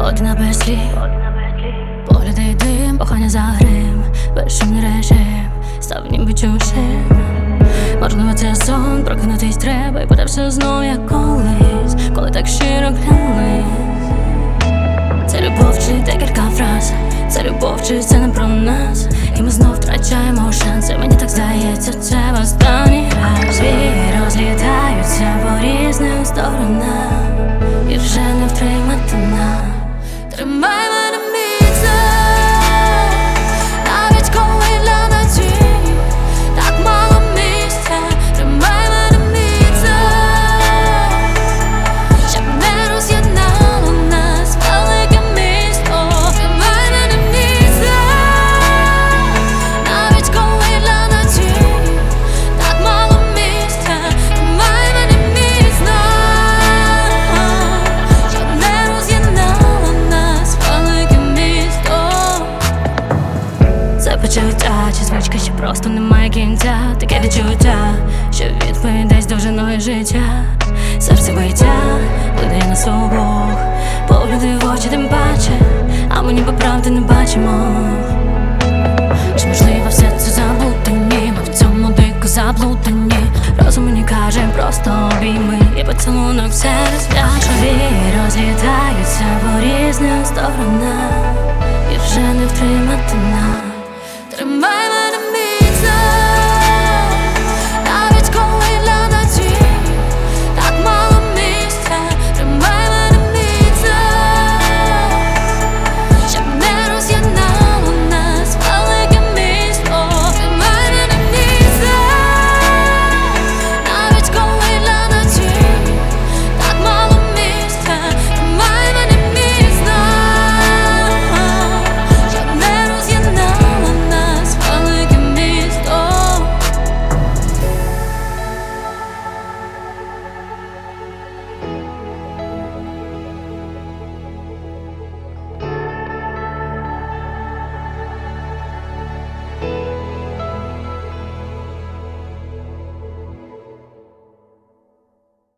Година без слів, погляди й дим, кохання за грим, безшумний режим став ніби чужим. Можливо, це сон, прокинутись треба, і буде все знов, як колись, коли так щиро клялись. Це любов чи декілька фраз, це любов чи це не про нас, і ми знов втрачаємо шанси. Мені так здається, це в останній раз. Звірі розлітаються по різним сторонам, і вже не втримати нам. Тримай мене міцно, навіть коли для надії так мало місця. Тримай мене міцно, щоб не роз'єднало нас велике місто. Тримай мене міцно, навіть коли для надії так мало місця. Тримай мене міцно, щоб не роз'єднало нас велике місто. Це почуття, чи звичка, чи просто немає кінця. Таке відчуття, що відповідь десь довжиною життя. Серце биття плине на обох, погляди в очі тим паче, а ми ніби правди не бачимо. Чи можливо все це заблудені? Ми в цьому дико заблудені. Розум мені каже, просто обійми, і поцілунок все розв'яже. Звірі розлітаються по різним сторонам, і вже не втримати нас.